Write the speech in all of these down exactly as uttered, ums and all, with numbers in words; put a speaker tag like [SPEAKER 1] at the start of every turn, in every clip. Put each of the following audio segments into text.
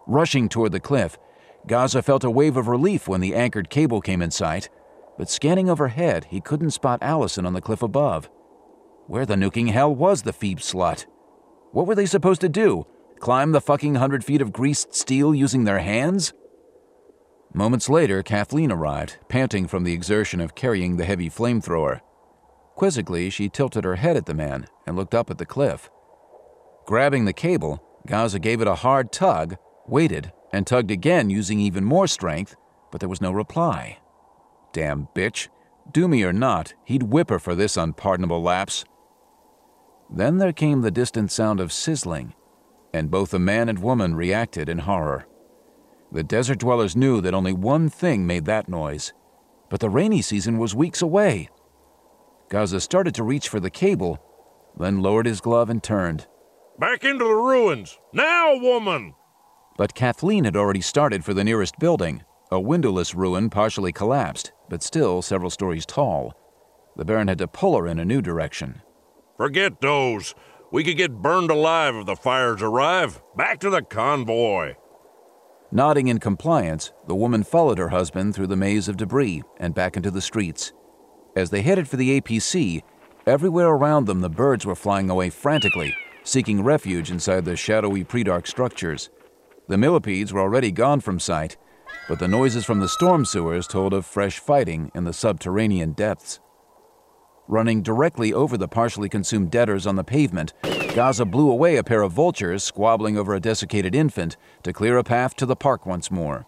[SPEAKER 1] Rushing toward the cliff, Gaza felt a wave of relief when the anchored cable came in sight, but scanning overhead, he couldn't spot Allison on the cliff above. Where the nuking hell was the Phoebe slut? What were they supposed to do? Climb the fucking hundred feet of greased steel using their hands? Moments later, Kathleen arrived, panting from the exertion of carrying the heavy flamethrower. Quizzically, she tilted her head at the man and looked up at the cliff. Grabbing the cable, Gaza gave it a hard tug, waited, and tugged again using even more strength, but there was no reply. Damn bitch. Do me or not, he'd whip her for this unpardonable lapse. Then there came the distant sound of sizzling, and both the man and woman reacted in horror. The desert dwellers knew that only one thing made that noise, but the rainy season was weeks away. Gaza started to reach for the cable, then lowered his glove and turned.
[SPEAKER 2] Back into the ruins! Now, woman!
[SPEAKER 1] But Kathleen had already started for the nearest building, a windowless ruin partially collapsed, but still several stories tall. The Baron had to pull her in a new direction.
[SPEAKER 2] Forget those. We could get burned alive if the fires arrive. Back to the convoy.
[SPEAKER 1] Nodding in compliance, the woman followed her husband through the maze of debris and back into the streets. As they headed for the A P C, everywhere around them the birds were flying away frantically, seeking refuge inside the shadowy pre-dark structures. The millipedes were already gone from sight, but the noises from the storm sewers told of fresh fighting in the subterranean depths. Running directly over the partially consumed deaders on the pavement, Gaza blew away a pair of vultures squabbling over a desiccated infant to clear a path to the park once more.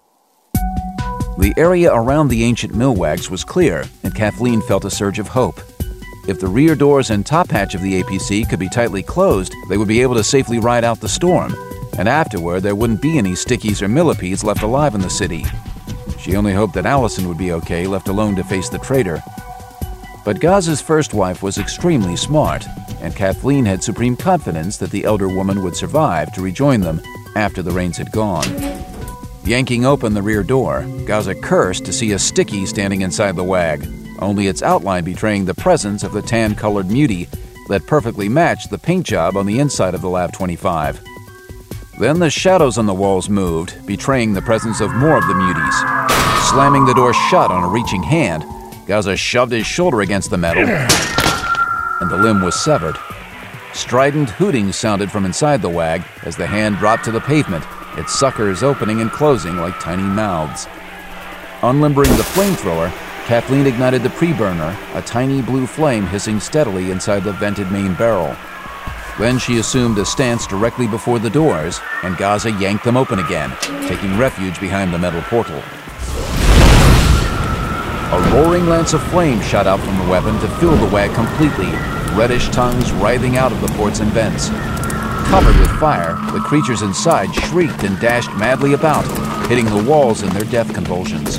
[SPEAKER 1] The area around the ancient millwags was clear, and Kathleen felt a surge of hope. If the rear doors and top hatch of the A P C could be tightly closed, they would be able to safely ride out the storm, and afterward there wouldn't be any stickies or millipedes left alive in the city. She only hoped that Allison would be okay, left alone to face the traitor. But Gaza's first wife was extremely smart, and Kathleen had supreme confidence that the elder woman would survive to rejoin them after the rains had gone. Yanking open the rear door, Gaza cursed to see a sticky standing inside the wag, only its outline betraying the presence of the tan-colored mutie that perfectly matched the paint job on the inside of the Lav twenty-five. Then the shadows on the walls moved, betraying the presence of more of the muties. Slamming the door shut on a reaching hand, Gaza shoved his shoulder against the metal, and the limb was severed. Strident hooting sounded from inside the wag as the hand dropped to the pavement, its suckers opening and closing like tiny mouths. Unlimbering the flamethrower, Kathleen ignited the pre-burner, a tiny blue flame hissing steadily inside the vented main barrel. Then she assumed a stance directly before the doors, and Gaza yanked them open again, taking refuge behind the metal portal. A roaring lance of flame shot out from the weapon to fill the wag completely, reddish tongues writhing out of the ports and vents. Covered with fire, the creatures inside shrieked and dashed madly about, hitting the walls in their death convulsions.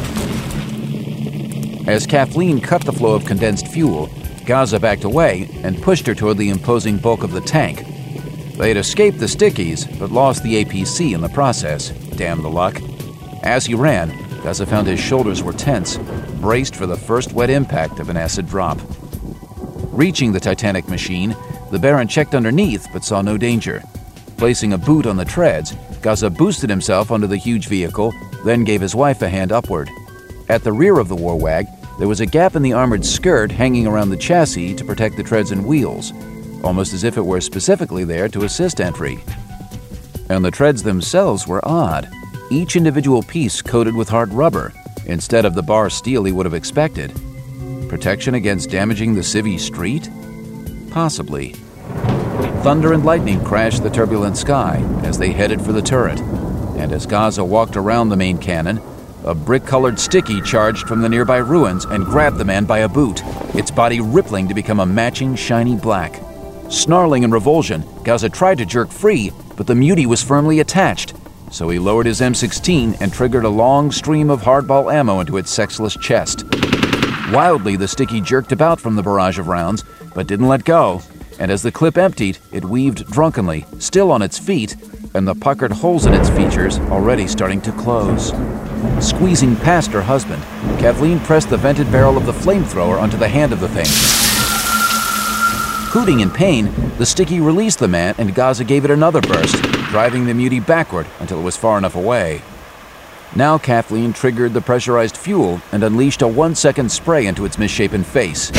[SPEAKER 1] As Kathleen cut the flow of condensed fuel, Gaza backed away and pushed her toward the imposing bulk of the tank. They had escaped the stickies, but lost the A P C in the process. Damn the luck. As he ran, Gaza found his shoulders were tense, braced for the first wet impact of an acid drop. Reaching the Titanic machine, the Baron checked underneath but saw no danger. Placing a boot on the treads, Gaza boosted himself onto the huge vehicle, then gave his wife a hand upward. At the rear of the war wag, there was a gap in the armored skirt hanging around the chassis to protect the treads and wheels, almost as if it were specifically there to assist entry. And the treads themselves were odd, each individual piece coated with hard rubber, instead of the bar steel he would have expected. Protection against damaging the civvy street? Possibly. Thunder and lightning crashed the turbulent sky as they headed for the turret, and as Gaza walked around the main cannon, a brick-colored sticky charged from the nearby ruins and grabbed the man by a boot, its body rippling to become a matching shiny black. Snarling in revulsion, Gaza tried to jerk free, but the mutie was firmly attached, so he lowered his M sixteen and triggered a long stream of hardball ammo into its sexless chest. Wildly, the sticky jerked about from the barrage of rounds, but didn't let go, and as the clip emptied, it weaved drunkenly, still on its feet, and the puckered holes in its features already starting to close. Squeezing past her husband, Kathleen pressed the vented barrel of the flamethrower onto the hand of the thing. Hooting in pain, the sticky released the man and Gaza gave it another burst, driving the Mutie backward until it was far enough away. Now Kathleen triggered the pressurized fuel and unleashed a one-second spray into its misshapen face.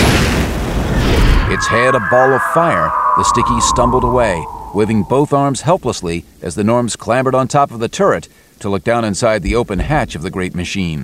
[SPEAKER 1] Its head a ball of fire, the Sticky stumbled away, waving both arms helplessly as the Norms clambered on top of the turret to look down inside the open hatch of the great machine.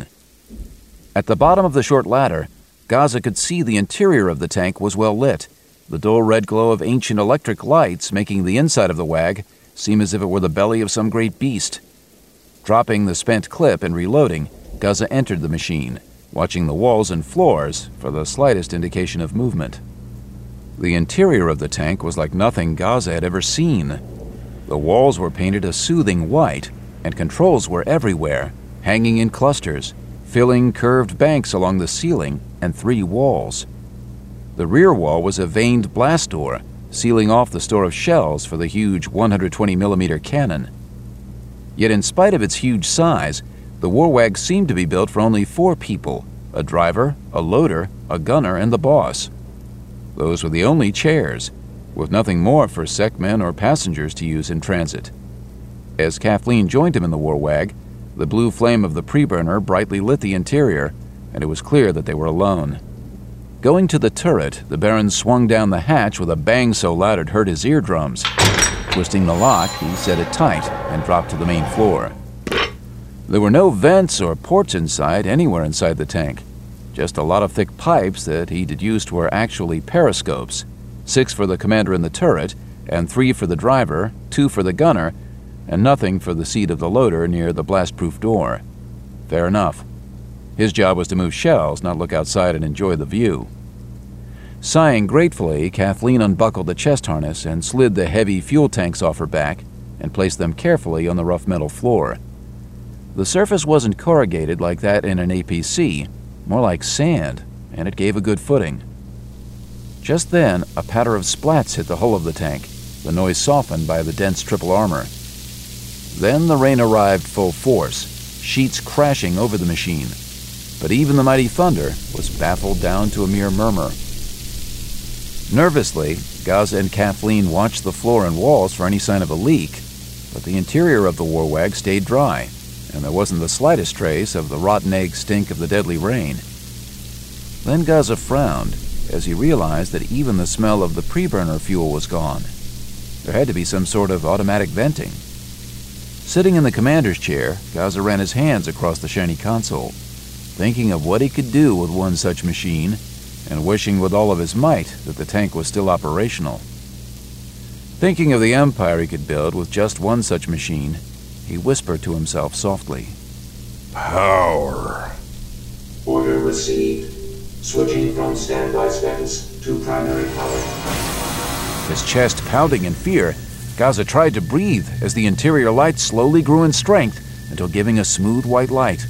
[SPEAKER 1] At the bottom of the short ladder, Gaza could see the interior of the tank was well lit, the dull red glow of ancient electric lights making the inside of the wag seem as if it were the belly of some great beast. Dropping the spent clip and reloading, Gaza entered the machine, watching the walls and floors for the slightest indication of movement. The interior of the tank was like nothing Gaza had ever seen. The walls were painted a soothing white, and controls were everywhere, hanging in clusters, filling curved banks along the ceiling and three walls. The rear wall was a vaned blast door, sealing off the store of shells for the huge one hundred twenty millimeter cannon. Yet in spite of its huge size, the Warwag seemed to be built for only four people, a driver, a loader, a gunner, and the boss. Those were the only chairs, with nothing more for secmen or passengers to use in transit. As Kathleen joined him in the Warwag, the blue flame of the preburner brightly lit the interior, and it was clear that they were alone. Going to the turret, the Baron swung down the hatch with a bang so loud it hurt his eardrums. Twisting the lock, he set it tight and dropped to the main floor. There were no vents or ports inside anywhere inside the tank, just a lot of thick pipes that he deduced were actually periscopes, six for the commander in the turret, and three for the driver, two for the gunner, and nothing for the seat of the loader near the blast-proof door. Fair enough. His job was to move shells, not look outside and enjoy the view. Sighing gratefully, Kathleen unbuckled the chest harness and slid the heavy fuel tanks off her back and placed them carefully on the rough metal floor. The surface wasn't corrugated like that in an A P C, more like sand, and it gave a good footing. Just then, a patter of splats hit the hull of the tank, the noise softened by the dense triple armor. Then the rain arrived full force, sheets crashing over the machine. But even the mighty thunder was baffled down to a mere murmur. Nervously, Gaza and Kathleen watched the floor and walls for any sign of a leak, but the interior of the Warwag stayed dry, and there wasn't the slightest trace of the rotten egg stink of the deadly rain. Then Gaza frowned as he realized that even the smell of the preburner fuel was gone. There had to be some sort of automatic venting. Sitting in the commander's chair, Gaza ran his hands across the shiny console, thinking of what he could do with one such machine, and wishing with all of his might that the tank was still operational. Thinking of the empire he could build with just one such machine, he whispered to himself softly.
[SPEAKER 2] Power.
[SPEAKER 3] Order received. Switching from standby status to primary power.
[SPEAKER 1] His chest pounding in fear, Gaza tried to breathe as the interior light slowly grew in strength until giving a smooth white light.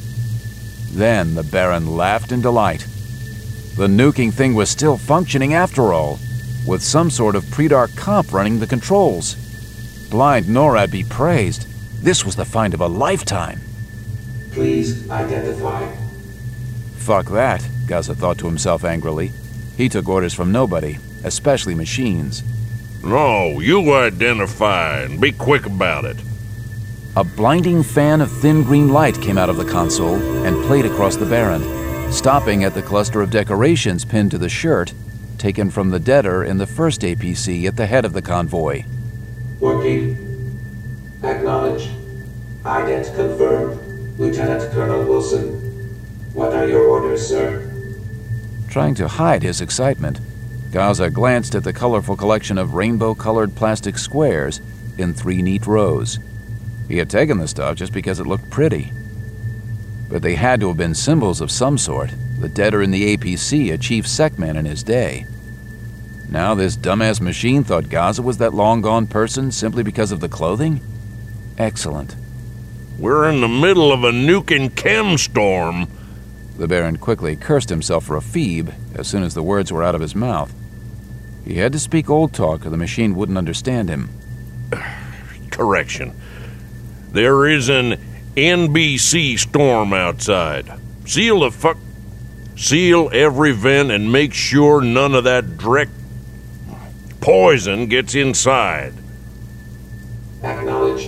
[SPEAKER 1] Then the Baron laughed in delight. The nuking thing was still functioning after all, with some sort of pre-dark comp running the controls. Blind NORAD be praised. This was the find of a lifetime.
[SPEAKER 3] Please identify.
[SPEAKER 1] Fuck that, Gaza thought to himself angrily. He took orders from nobody, especially machines.
[SPEAKER 2] No, you identify and be quick about it.
[SPEAKER 1] A blinding fan of thin green light came out of the console and played across the Baron, stopping at the cluster of decorations pinned to the shirt, taken from the deader in the first A P C at the head of the convoy.
[SPEAKER 3] Working. Acknowledged. Ident confirmed. Lieutenant Colonel Wilson. What are your orders, sir?
[SPEAKER 1] Trying to hide his excitement, Gaza glanced at the colorful collection of rainbow-colored plastic squares in three neat rows. He had taken the stuff just because it looked pretty. But they had to have been symbols of some sort, the deader in the A P C a chief secman in his day. Now this dumbass machine thought Gaza was that long-gone person simply because of the clothing? Excellent.
[SPEAKER 2] We're in the middle of a nuking chem storm.
[SPEAKER 1] The Baron quickly cursed himself for a phoebe as soon as the words were out of his mouth. He had to speak old talk or the machine wouldn't understand him.
[SPEAKER 2] Correction. There is an N B C storm outside. Seal the fuck... Seal every vent and make sure none of that dreck... poison gets inside.
[SPEAKER 3] Acknowledged.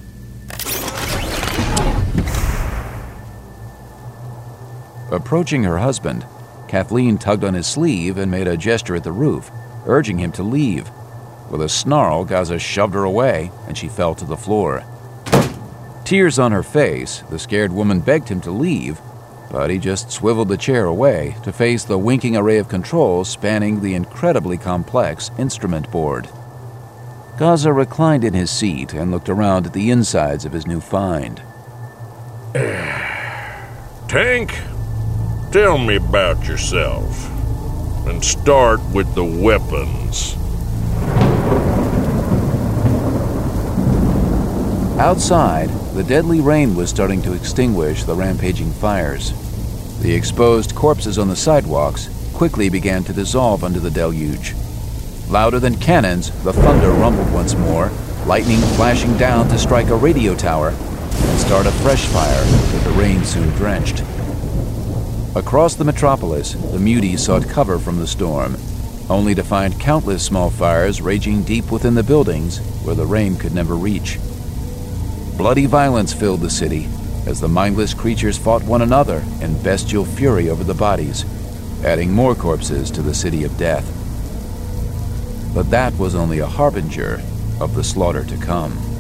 [SPEAKER 1] Approaching her husband, Kathleen tugged on his sleeve and made a gesture at the roof, urging him to leave. With a snarl, Gaza shoved her away, and she fell to the floor. Tears on her face, the scared woman begged him to leave, but he just swiveled the chair away to face the winking array of controls spanning the incredibly complex instrument board. Gaza reclined in his seat and looked around at the insides of his new find.
[SPEAKER 2] Tank, tell me about yourself. And start with the weapons.
[SPEAKER 1] Outside, the deadly rain was starting to extinguish the rampaging fires. The exposed corpses on the sidewalks quickly began to dissolve under the deluge. Louder than cannons, the thunder rumbled once more, lightning flashing down to strike a radio tower and start a fresh fire that the rain soon drenched. Across the metropolis, the Muties sought cover from the storm, only to find countless small fires raging deep within the buildings where the rain could never reach. Bloody violence filled the city as the mindless creatures fought one another in bestial fury over the bodies, adding more corpses to the city of death. But that was only a harbinger of the slaughter to come.